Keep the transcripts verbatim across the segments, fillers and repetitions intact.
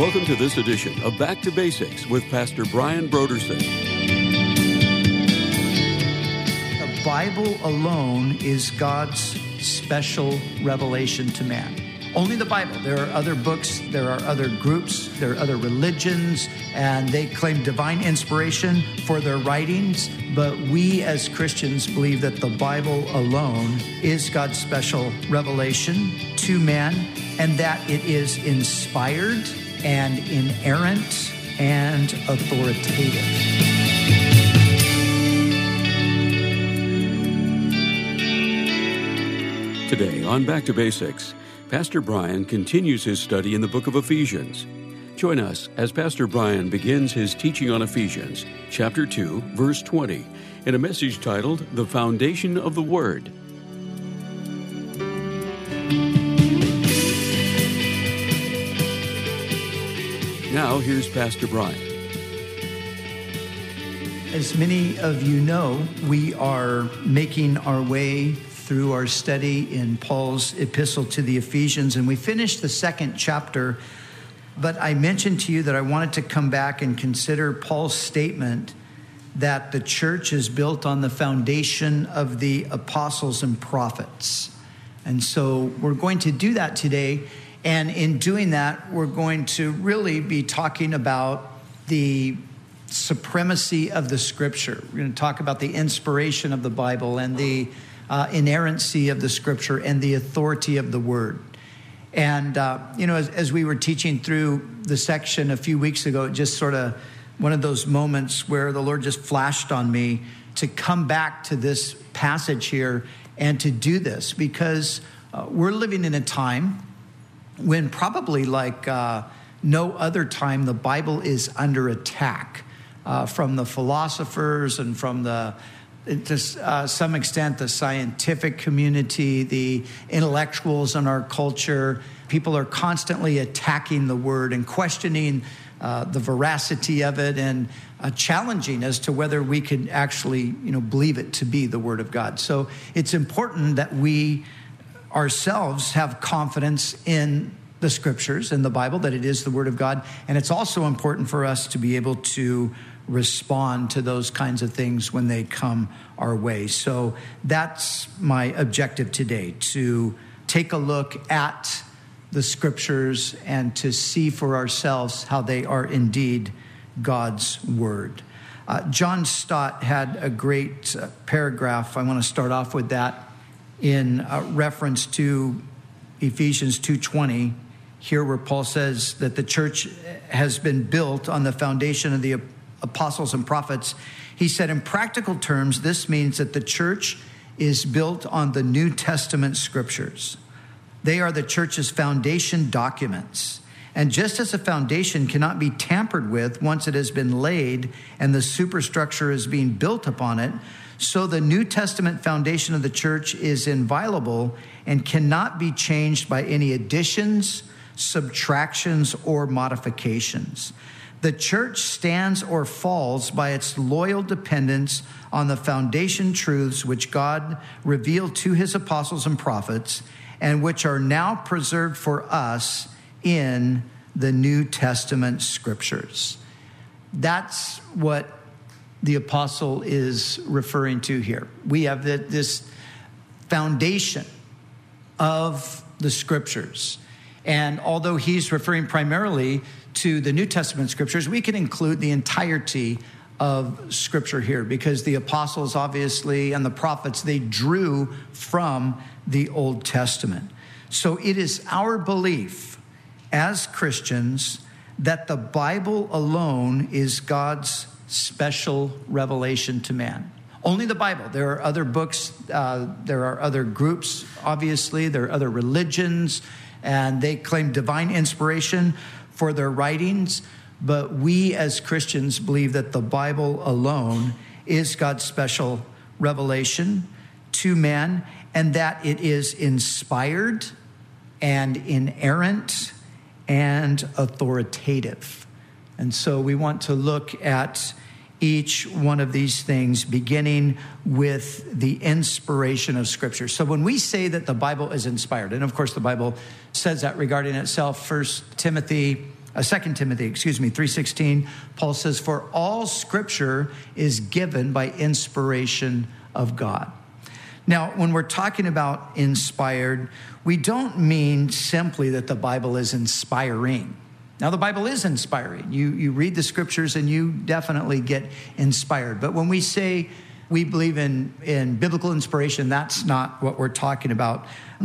Welcome to this edition of Back to Basics with Pastor Brian Brodersen. The Bible alone is God's special revelation to man. Only the Bible. There are other books, there are other groups, there are other religions, and they claim divine inspiration for their writings. But we as Christians believe that the Bible alone is God's special revelation to man, and that it is inspired and inerrant and authoritative. Today on Back to Basics, Pastor Brian continues his study in the book of Ephesians. Join us as Pastor Brian begins his teaching on Ephesians, chapter two, verse twenty, in a message titled, The Foundation of the Word. Now, here's Pastor Brian. As many of you know, we are making our way through our study in Paul's epistle to the Ephesians, and we finished the second chapter. But I mentioned to you that I wanted to come back and consider Paul's statement that the church is built on the foundation of the apostles and prophets. And so we're going to do that today. And in doing that, we're going to really be talking about the supremacy of the Scripture. We're going to talk about the inspiration of the Bible and the uh, inerrancy of the Scripture and the authority of the Word. And, uh, you know, as, as we were teaching through the section a few weeks ago, it just sort of one of those moments where the Lord just flashed on me to come back to this passage here and to do this, because uh, we're living in a time when probably like uh, no other time the Bible is under attack uh, from the philosophers and from the, to uh, some extent, the scientific community, the intellectuals in our culture. People are constantly attacking the Word and questioning uh, the veracity of it and uh, challenging as to whether we could actually, you know, believe it to be the Word of God. So it's important that we ourselves have confidence in the Scriptures, in the Bible, that it is the Word of God. And it's also important for us to be able to respond to those kinds of things when they come our way. So that's my objective today, to take a look at the Scriptures and to see for ourselves how they are indeed God's Word. Uh, John Stott had a great uh, paragraph. I want to start off with that in uh, reference to Ephesians two twenty, here where Paul says that the church has been built on the foundation of the apostles and prophets. He said, in practical terms, this means that the church is built on the New Testament Scriptures. They are the church's foundation documents. And just as a foundation cannot be tampered with once it has been laid and the superstructure is being built upon it, so the New Testament foundation of the church is inviolable and cannot be changed by any additions, subtractions, or modifications. The church stands or falls by its loyal dependence on the foundation truths which God revealed to his apostles and prophets, and which are now preserved for us in the New Testament Scriptures. That's what the apostle is referring to here. We have the, this foundation of the Scriptures. And although he's referring primarily to the New Testament Scriptures, we can include the entirety of Scripture here, because the apostles, obviously, and the prophets, they drew from the Old Testament. So it is our belief as Christians that the Bible alone is God's special revelation to man. Only the Bible. There are other books, uh, there are other groups, obviously, there are other religions, and they claim divine inspiration for their writings. But we as Christians believe that the Bible alone is God's special revelation to man, and that it is inspired and inerrant and authoritative. And so we want to look at each one of these things, beginning with the inspiration of Scripture. So when we say that the Bible is inspired, and of course the Bible says that regarding itself, First Timothy uh, Second Timothy, excuse me, three sixteen, Paul says, for all scripture is given by inspiration of God. Now, when we're talking about inspired, we don't mean simply that the Bible is inspiring. Now, the Bible is inspiring. You, you read the scriptures and you definitely get inspired. But when we say we believe in, in biblical inspiration, that's not what we're talking about.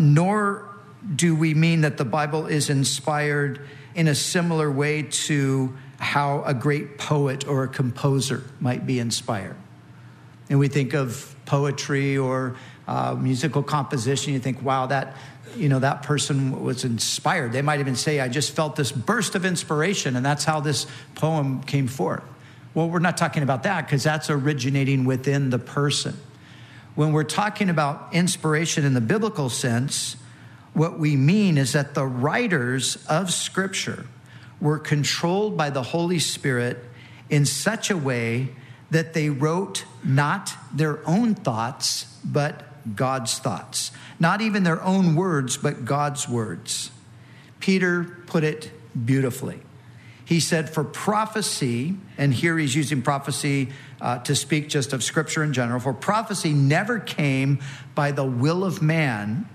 Nor do we mean that the Bible is inspired in a similar way to how a great poet or a composer might be inspired. And we think of poetry or uh, musical composition. You think, wow, that, you know, that person was inspired. They might even say, I just felt this burst of inspiration, and that's how this poem came forth. Well, we're not talking about that because that's originating within the person. When we're talking about inspiration in the biblical sense, what we mean is that the writers of Scripture were controlled by the Holy Spirit in such a way that they wrote not their own thoughts, but God's thoughts. Not even their own words, but God's words. Peter put it beautifully. He said, for prophecy, and here he's using prophecy uh, to speak just of Scripture in general, for prophecy never came by the will of man,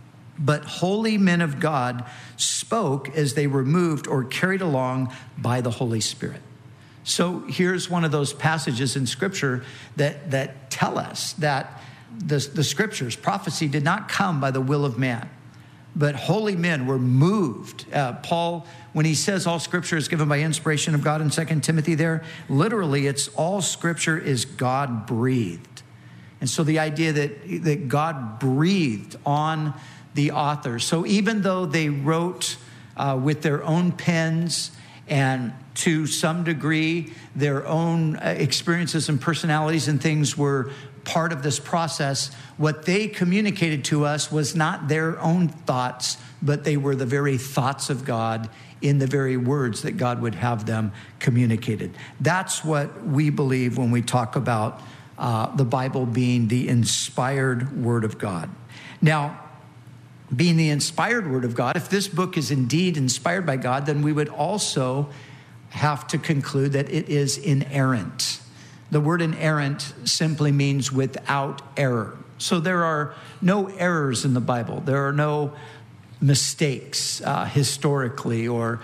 but holy men of God spoke as they were moved or carried along by the Holy Spirit. So here's one of those passages in Scripture that, that tell us that the, the Scriptures, prophecy did not come by the will of man, but holy men were moved. Uh, Paul, when he says all Scripture is given by inspiration of God in Second Timothy there, literally it's all Scripture is God-breathed. And so the idea that, that God breathed on the authors. So even though they wrote uh, with their own pens and to some degree their own experiences and personalities and things were part of this process, what they communicated to us was not their own thoughts, but they were the very thoughts of God in the very words that God would have them communicated. That's what we believe when we talk about uh, the Bible being the inspired Word of God. Now, being the inspired Word of God, if this book is indeed inspired by God, then we would also have to conclude that it is inerrant. The word inerrant simply means without error. So there are no errors in the Bible. There are no mistakes uh, historically or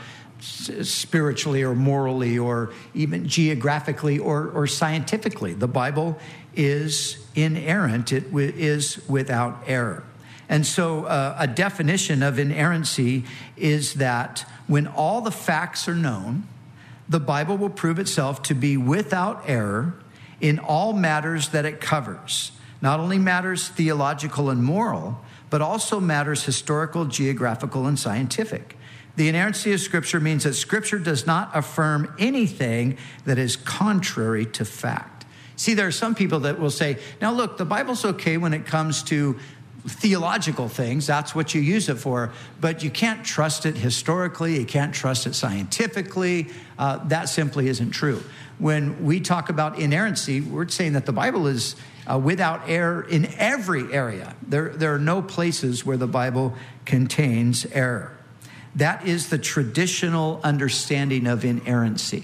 spiritually or morally or even geographically or, or scientifically. The Bible is inerrant. It w- is without error. And so uh, a definition of inerrancy is that when all the facts are known, the Bible will prove itself to be without error in all matters that it covers. Not only matters theological and moral, but also matters historical, geographical, and scientific. The inerrancy of Scripture means that Scripture does not affirm anything that is contrary to fact. See, there are some people that will say, now look, the Bible's okay when it comes to theological things. That's what you use it for. But you can't trust it historically. You can't trust it scientifically. Uh, that simply isn't true. When we talk about inerrancy, we're saying that the Bible is uh, without error in every area. There, there are no places where the Bible contains error. That is the traditional understanding of inerrancy.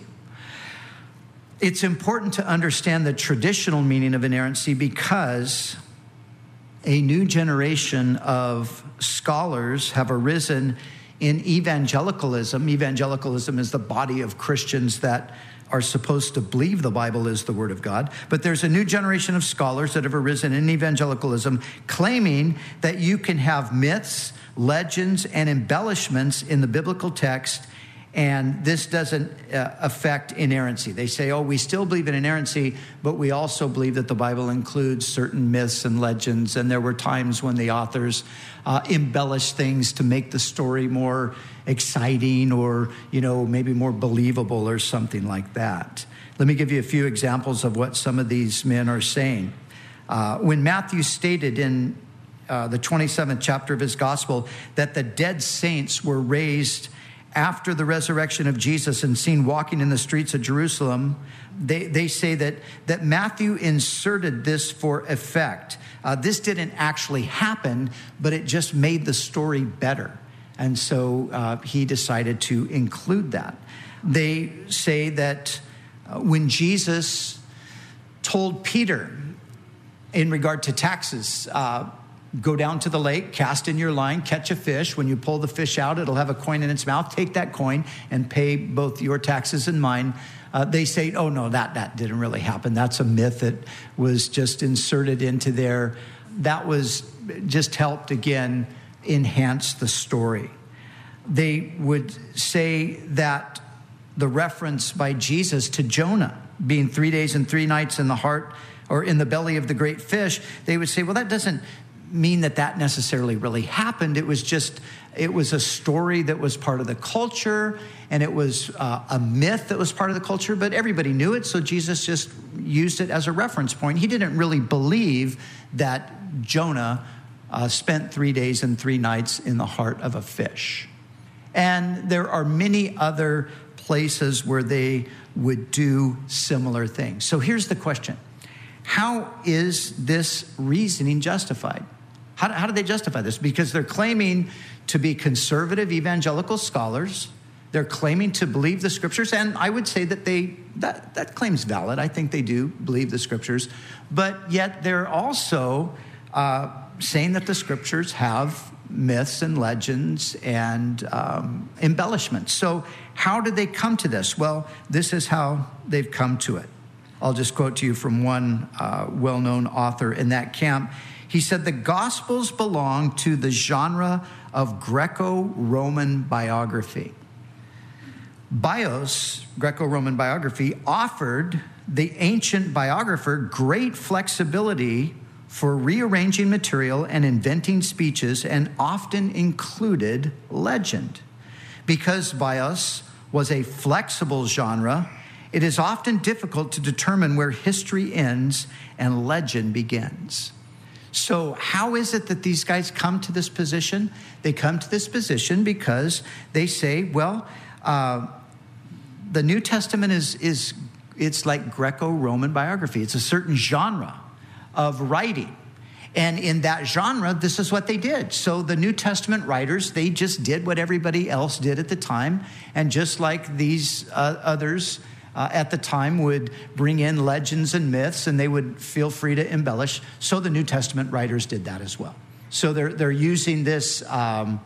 It's important to understand the traditional meaning of inerrancy because a new generation of scholars have arisen in evangelicalism. Evangelicalism is the body of Christians that are supposed to believe the Bible is the Word of God. But there's a new generation of scholars that have arisen in evangelicalism claiming that you can have myths, legends, and embellishments in the biblical text, and this doesn't uh, affect inerrancy. They say, oh, we still believe in inerrancy, but we also believe that the Bible includes certain myths and legends, and there were times when the authors uh, embellished things to make the story more exciting or, you know, maybe more believable or something like that. Let me give you a few examples of what some of these men are saying. Uh, when Matthew stated in uh, the twenty-seventh chapter of his gospel that the dead saints were raised after the resurrection of Jesus and seen walking in the streets of Jerusalem, they, they say that, that Matthew inserted this for effect. Uh, this didn't actually happen, but it just made the story better. And so uh, he decided to include that. They say that uh, when Jesus told Peter in regard to taxes, uh, go down to the lake, cast in your line, catch a fish. When you pull the fish out, it'll have a coin in its mouth. Take that coin and pay both your taxes and mine. Uh, they say, oh, no, that, that didn't really happen. That's a myth that was just inserted into there. That was just helped, again, enhance the story. They would say that the reference by Jesus to Jonah being three days and three nights in the heart or in the belly of the great fish, they would say, well, that doesn't mean that that necessarily really happened. It was just, it was a story that was part of the culture, and it was uh, a myth that was part of the culture, but everybody knew it, so Jesus just used it as a reference point. He didn't really believe that Jonah uh, spent three days and three nights in the heart of a fish. And there are many other places where they would do similar things. So here's the question. How is this reasoning justified? How, how do they justify this? Because they're claiming to be conservative evangelical scholars. They're claiming to believe the scriptures. And I would say that they that, that claim's valid. I think they do believe the scriptures. But yet they're also uh, saying that the scriptures have myths and legends and um, embellishments. So how did they come to this? Well, this is how they've come to it. I'll just quote to you from one uh, well-known author in that camp. He said, the Gospels belong to the genre of Greco-Roman biography. Bios, Greco-Roman biography, offered the ancient biographer great flexibility for rearranging material and inventing speeches, and often included legend. Because Bios was a flexible genre, it is often difficult to determine where history ends and legend begins. So how is it that these guys come to this position? They come to this position because they say, well, uh, the New Testament is, is it's like Greco-Roman biography. It's a certain genre of writing. And in that genre, this is what they did. So the New Testament writers, they just did what everybody else did at the time. And just like these uh, others uh, at the time would bring in legends and myths, and they would feel free to embellish, so the New Testament writers did that as well. So they're they're using this um,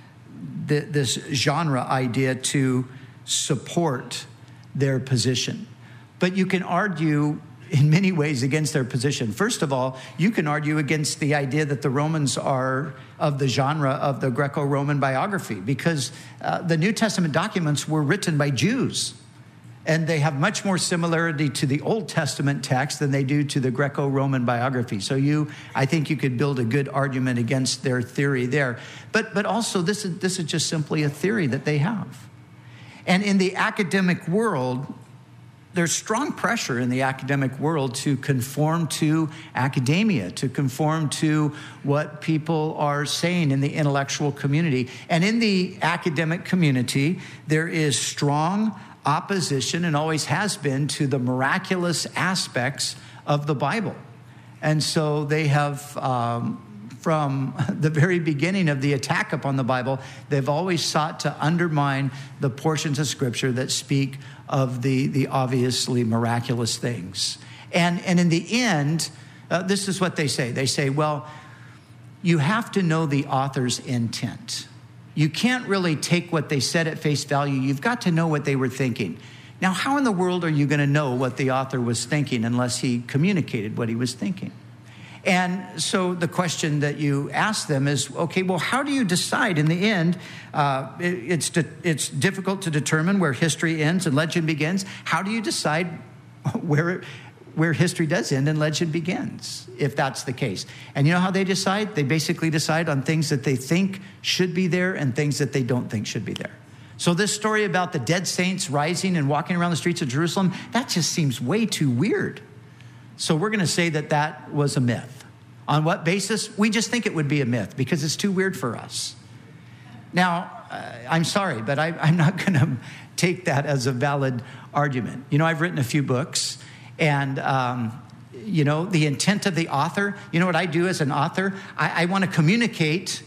th- this genre idea to support their position. But you can argue in many ways against their position. First of all, you can argue against the idea that the Romans are of the genre of the Greco-Roman biography, because uh, the New Testament documents were written by Jews, and they have much more similarity to the Old Testament text than they do to the Greco-Roman biography. So you, I think you could build a good argument against their theory there. But but also, this is this is just simply a theory that they have. And in the academic world, there's strong pressure in the academic world to conform to academia, to conform to what people are saying in the intellectual community. And in the academic community, there is strong opposition, and always has been, to the miraculous aspects of the Bible. And so they have, um, from the very beginning of the attack upon the Bible, they've always sought to undermine the portions of Scripture that speak of the, the obviously miraculous things. And, and in the end, uh, this is what they say. They say, well, you have to know the author's intent. You can't really take what they said at face value. You've got to know what they were thinking. Now, how in the world are you going to know what the author was thinking unless he communicated what he was thinking? And so the question that you ask them is, okay, well, how do you decide in the end? Uh, it, it's, di- it's difficult to determine where history ends and legend begins. How do you decide where, where history does end and legend begins, if that's the case? And you know how they decide? They basically decide on things that they think should be there and things that they don't think should be there. So this story about the dead saints rising and walking around the streets of Jerusalem, that just seems way too weird. So we're going to say that that was a myth. On what basis? We just think it would be a myth because it's too weird for us. Now, uh, I'm sorry, but I, I'm not going to take that as a valid argument. You know, I've written a few books, and, um, you know, the intent of the author, you know what I do as an author? I, I want to communicate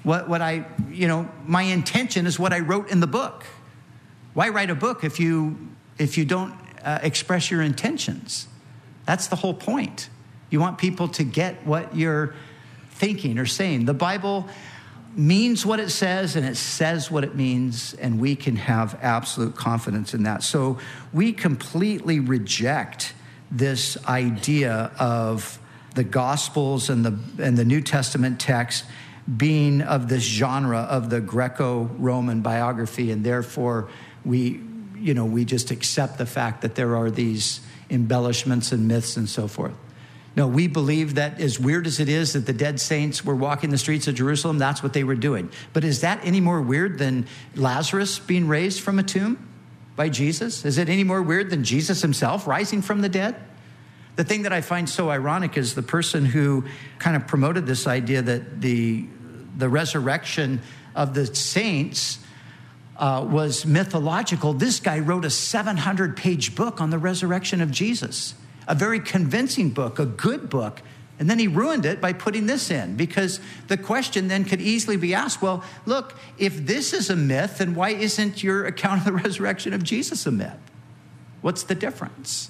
What, what I, you know, my intention is what I wrote in the book. Why write a book if you, if you don't uh, express your intentions? That's the whole point. You want people to get what you're thinking or saying. The Bible means what it says, and it says what it means, and we can have absolute confidence in that. So we completely reject this idea of the Gospels and the and the New Testament text being of this genre of the Greco-Roman biography, and therefore we, you know, we just accept the fact that there are these embellishments and myths and so forth. No, we believe that as weird as it is that the dead saints were walking the streets of Jerusalem, that's what they were doing. But is that any more weird than Lazarus being raised from a tomb by Jesus? Is it any more weird than Jesus himself rising from the dead? The thing that I find so ironic is the person who kind of promoted this idea that the, the resurrection of the saints uh, was mythological. This guy wrote a seven hundred page book on the resurrection of Jesus. A very convincing book, a good book. And then he ruined it by putting this in, because the question then could easily be asked, well, look, if this is a myth, then why isn't your account of the resurrection of Jesus a myth? What's the difference?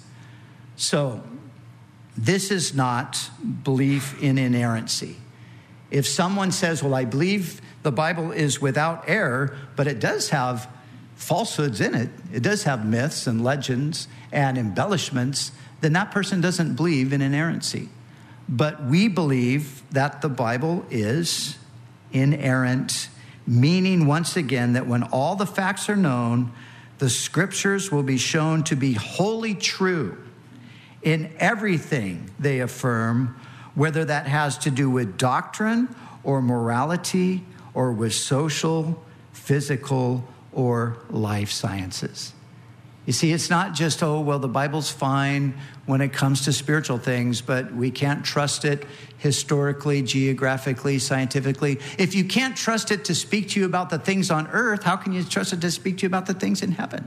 So this is not belief in inerrancy. If someone says, well, I believe the Bible is without error, but it does have falsehoods in it, it does have myths and legends and embellishments, then that person doesn't believe in inerrancy. But we believe that the Bible is inerrant, meaning once again that when all the facts are known, the scriptures will be shown to be wholly true in everything they affirm, whether that has to do with doctrine or morality or with social, physical, or life sciences. You see, it's not just, oh, well, the Bible's fine when it comes to spiritual things, but we can't trust it historically, geographically, scientifically. If you can't trust it to speak to you about the things on earth, how can you trust it to speak to you about the things in heaven?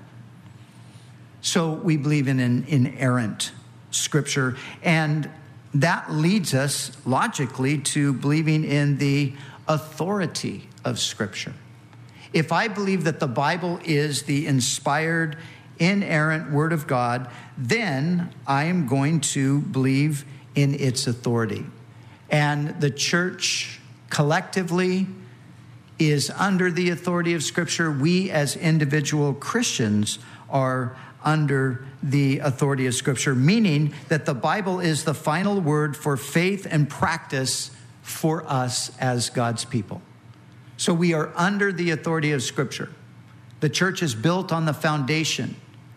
So we believe in an inerrant scripture, and that leads us logically to believing in the authority of scripture. If I believe that the Bible is the inspired, inerrant word of God, then I am going to believe in its authority. And the church collectively is under the authority of Scripture. We as individual Christians are under the authority of Scripture, meaning that the Bible is the final word for faith and practice for us as God's people. So we are under the authority of Scripture. The church is built on the foundation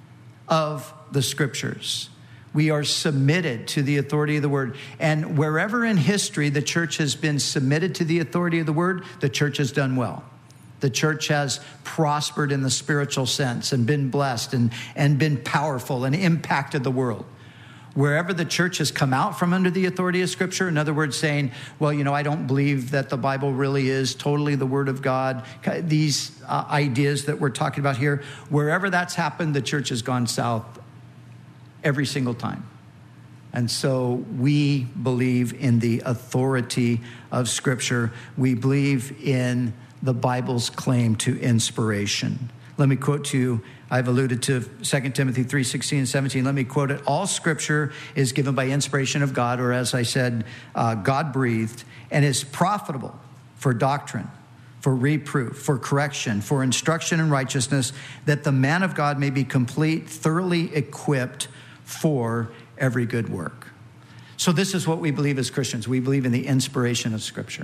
of the Scriptures. We are submitted to the authority of the Word. And wherever in history the church has been submitted to the authority of the Word, the church has done well. The church has prospered in the spiritual sense and been blessed and, and been powerful and impacted the world. Wherever the church has come out from under the authority of Scripture, in other words, saying, well, you know, I don't believe that the Bible really is totally the Word of God, these uh, ideas that we're talking about here, wherever that's happened, the church has gone south every single time. And so we believe in the authority of Scripture. We believe in the Bible's claim to inspiration. Let me quote to you, I've alluded to Second Timothy three sixteen and seventeen. Let me quote it. All Scripture is given by inspiration of God, or as I said, uh, God-breathed, and is profitable for doctrine, for reproof, for correction, for instruction in righteousness, that the man of God may be complete, thoroughly equipped for every good work. So this is what we believe as Christians. We believe in the inspiration of Scripture.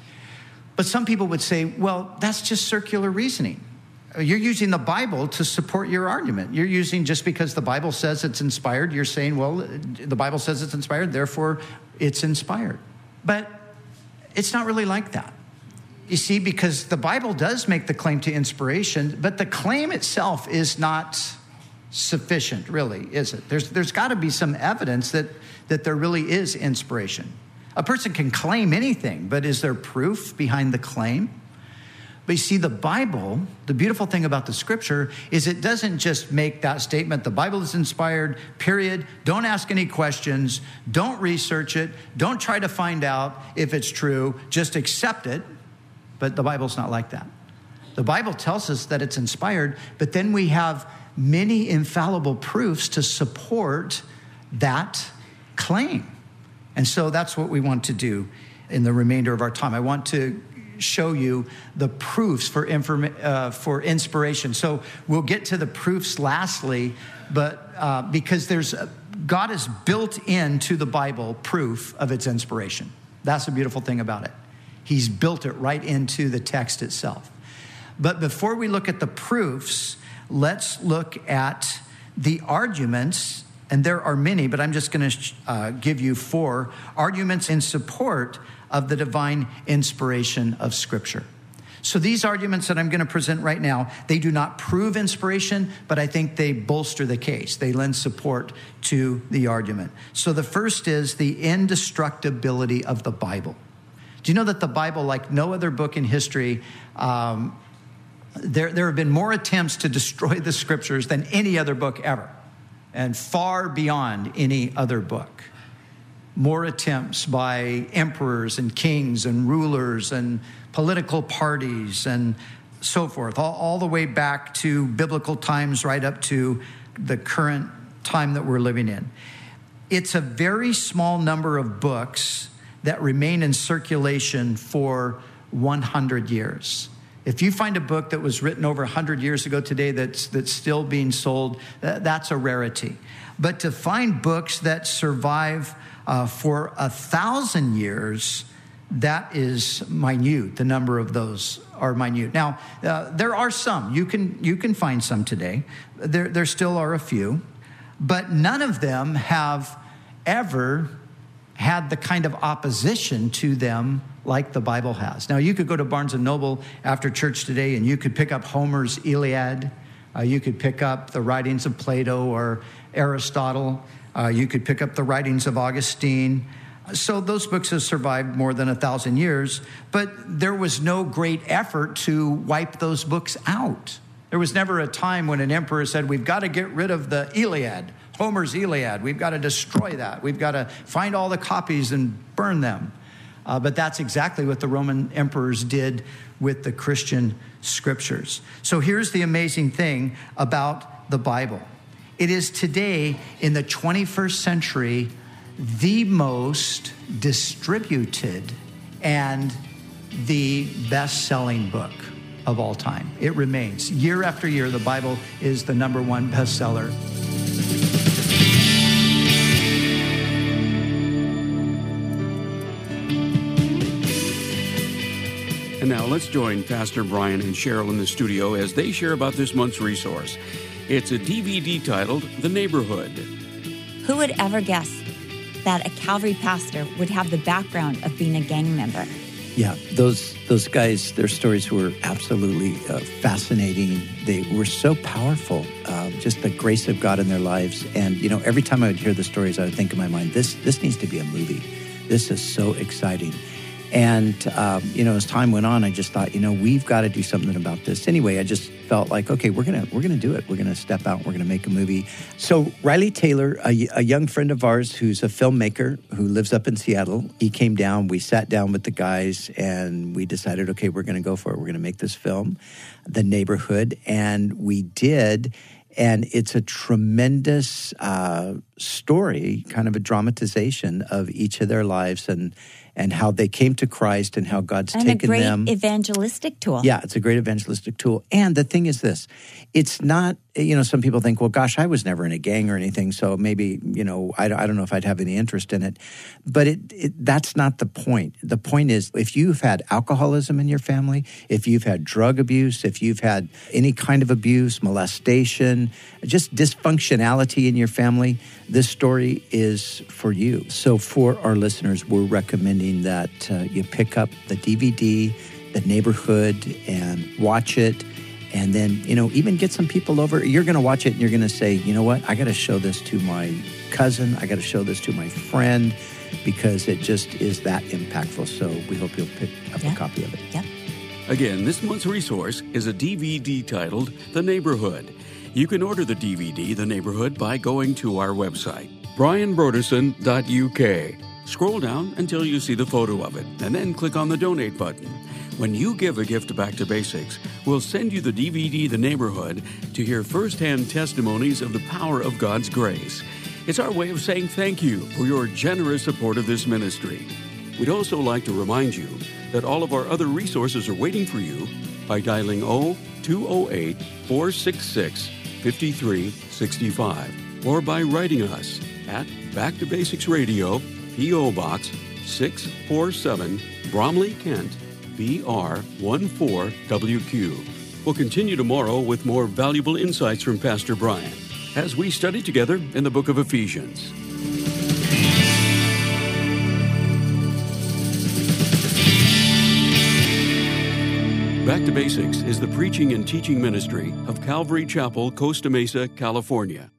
But some people would say, well, that's just circular reasoning. You're using the Bible to support your argument. You're using, just because the Bible says it's inspired, you're saying, well, the Bible says it's inspired, therefore it's inspired. But it's not really like that. You see, because the Bible does make the claim to inspiration, but the claim itself is not sufficient, really, is it? There's there's got to be some evidence that, that there really is inspiration. A person can claim anything, but is there proof behind the claim? But you see, the Bible, the beautiful thing about the Scripture is it doesn't just make that statement, the Bible is inspired, period. Don't ask any questions. Don't research it. Don't try to find out if it's true. Just accept it. But the Bible's not like that. The Bible tells us that it's inspired, but then we have many infallible proofs to support that claim. And so that's what we want to do in the remainder of our time. I want to show you the proofs for informa- uh, for inspiration. So we'll get to the proofs lastly, but uh, because there's a, God has built into the Bible proof of its inspiration. That's the beautiful thing about it. He's built it right into the text itself. But before we look at the proofs, let's look at the arguments, and there are many, but I'm just going to uh, give you four arguments in support of the divine inspiration of Scripture. So these arguments that I'm going to present right now, they do not prove inspiration, but I think they bolster the case. They lend support to the argument. So the first is the indestructibility of the Bible. Do you know that the Bible, like no other book in history, um, there, there have been more attempts to destroy the Scriptures than any other book ever, and far beyond any other book. More attempts by emperors and kings and rulers and political parties and so forth, all, all the way back to biblical times right up to the current time that we're living in. It's a very small number of books that remain in circulation for one hundred years. If you find a book that was written over one hundred years ago today that's, that's still being sold, that's a rarity. But to find books that survive uh, for a thousand years, that is minute. The number of those are minute. Now, uh, there are some. You can you can find some today. There, there still are a few. But none of them have ever had the kind of opposition to them like the Bible has. Now, you could go to Barnes and Noble after church today, and you could pick up Homer's Iliad. Uh, you could pick up the writings of Plato or Aristotle. Uh, you could pick up the writings of Augustine. So those books have survived more than a thousand years, but there was no great effort to wipe those books out. There was never a time when an emperor said, we've got to get rid of the Iliad, Homer's Iliad. We've got to destroy that. We've got to find all the copies and burn them. Uh, but that's exactly what the Roman emperors did with the Christian scriptures. So here's the amazing thing about the Bible. It is today, in the twenty-first century, the most distributed and the best-selling book of all time. It remains. Year after year, the Bible is the number one bestseller. And now let's join Pastor Brian and Cheryl in the studio as they share about this month's resource. It's a D V D titled The Neighborhood. Who would ever guess that a Calvary pastor would have the background of being a gang member? Yeah, those those guys, their stories were absolutely uh, fascinating. They were so powerful, uh, just the grace of God in their lives. And, you know, every time I would hear the stories, I would think in my mind, this this needs to be a movie. This is so exciting. And, um, you know, as time went on, I just thought, you know, we've got to do something about this. Anyway, I just felt like, okay, we're going to we're gonna do it. We're going to step out. We're going to make a movie. So Riley Taylor, a, a young friend of ours who's a filmmaker who lives up in Seattle, he came down. We sat down with the guys and we decided, okay, we're going to go for it. We're going to make this film, The Neighborhood. And we did. And it's a tremendous uh, story, kind of a dramatization of each of their lives and and how they came to Christ and how God's and taken them. And a great evangelistic tool. Yeah, it's a great evangelistic tool. And the thing is this, it's not, you know, some people think, well, gosh, I was never in a gang or anything, so maybe, you know, I, I don't know if I'd have any interest in it. But it, it that's not the point. The point is, if you've had alcoholism in your family, if you've had drug abuse, if you've had any kind of abuse, molestation, just dysfunctionality in your family, this story is for you. So for our listeners, we're recommending that uh, you pick up the D V D, The Neighborhood, and watch it. And then, you know, even get some people over. You're going to watch it and you're going to say, you know what? I got to show this to my cousin. I got to show this to my friend because it just is that impactful. So we hope you'll pick up yeah. a copy of it. Yep. Again, this month's resource is a D V D titled The Neighborhood. You can order the D V D, The Neighborhood, by going to our website, brian brodersen dot U K. Scroll down until you see the photo of it, and then click on the donate button. When you give a gift to Back to Basics, we'll send you the D V D The Neighborhood to hear firsthand testimonies of the power of God's grace. It's our way of saying thank you for your generous support of this ministry. We'd also like to remind you that all of our other resources are waiting for you by dialing zero two zero eight, four six six, five three six five or by writing us at Back to Basics Radio, P O. Box six forty-seven, Bromley, Kent, B R one four W Q. We'll continue tomorrow with more valuable insights from Pastor Brian as we study together in the book of Ephesians. Back to Basics is the preaching and teaching ministry of Calvary Chapel, Costa Mesa, California.